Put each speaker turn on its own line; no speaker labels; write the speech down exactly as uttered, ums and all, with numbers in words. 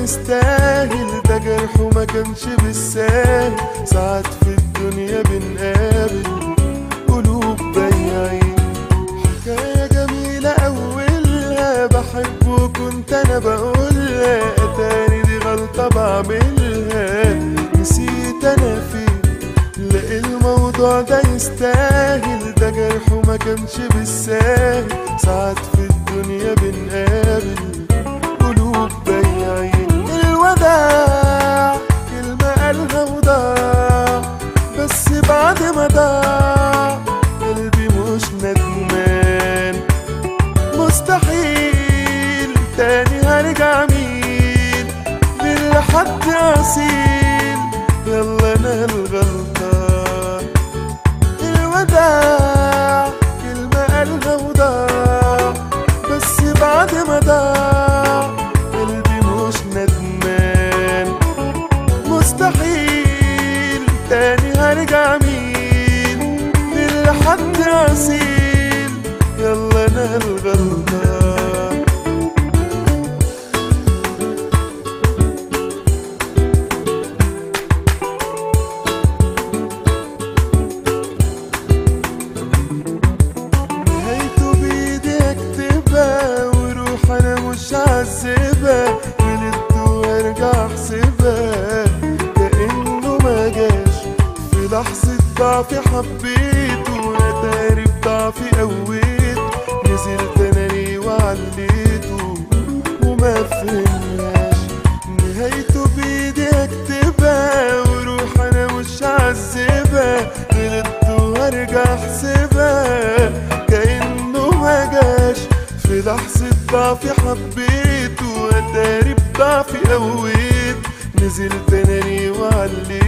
يستاهل، ده جرحه ما كانش بالساهل. ساعات في الدنيا بنقابل قلوب بياعين، حكاية جميلة أولها بحب وكنت أنا بقولها، أتاري دي غلطة بعملها نسيت أنا فين. لا الموضوع ده يستاهل، ده جرحه ما كانش بالساهل. ساعات في الدنيا بنقابل قلوب بياعين. الوداع كلمة قالها وضاع، بس بعد ما ضاع قلبي مش ندمان. مستحيل تاني هرجع مين للحد أصيل، يلا أنا الغلطان. الوداع كلمة قالها وضاع، بس بعد ما ضاع قلبي مش ندمان. مستحيل تاني هرجع مين للحد أصيل، يلا أنا الغلطان. نهايته بإيدي أكتبها وروح أنا مش هعذبها، غلطت وأرجع أحسبها كأنه ما جاش. في لحظة ضعفي حبيته، أتاري بضعفي قويته، نزلت أنا ليه وعليته وما فهمناش. نهايته بإيدي أكتبها وروح أنا مش هعذبها، غلطت وأرجع أحسبها كأنه ما جاش. في لحظة ضعفي حبيته، أتاري بضعفي قويت، نزلت أنا ليه وعليته